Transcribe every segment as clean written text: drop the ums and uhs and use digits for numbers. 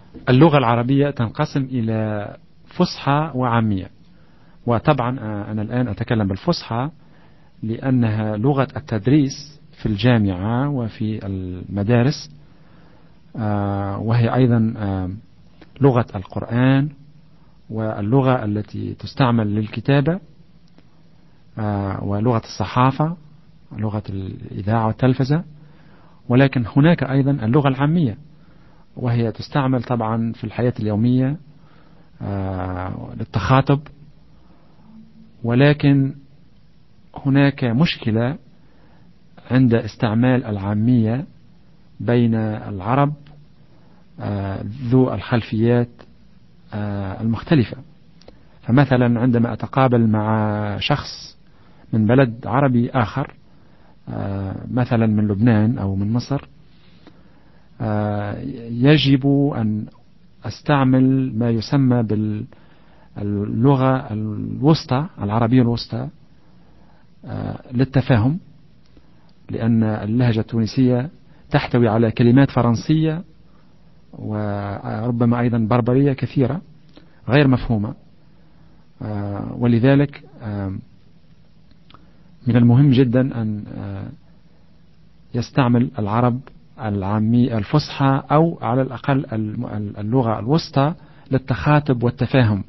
اللغة العربية تنقسم إلى فصحى وعامية. وطبعا أنا الآن أتكلم بالفصحى لأنها لغة التدريس في الجامعة وفي المدارس، وهي أيضا لغة القرآن واللغة التي تستعمل للكتابة ولغة الصحافة لغة الإذاعة والتلفزة. ولكن هناك أيضا اللغة العامية، وهي تستعمل طبعا في الحياة اليومية للتخاطب. ولكن هناك مشكلة عند استعمال العامية بين العرب ذو الخلفيات المختلفة. فمثلا عندما أتقابل مع شخص من بلد عربي آخر، مثلا من لبنان أو من مصر، يجب أن أستعمل ما يسمى باللغة الوسطى، العربية الوسطى، للتفاهم، لأن اللهجة التونسية تحتوي على كلمات فرنسية وربما أيضا بربرية كثيرة غير مفهومة. ولذلك من المهم جدا أن يستعمل العرب العامية الفصحى أو على الأقل اللغة الوسطى للتخاطب والتفاهم،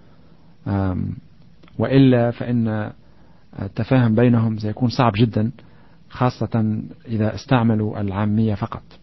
وإلا فإن التفاهم بينهم سيكون صعب جدا، خاصة إذا استعملوا العامية فقط.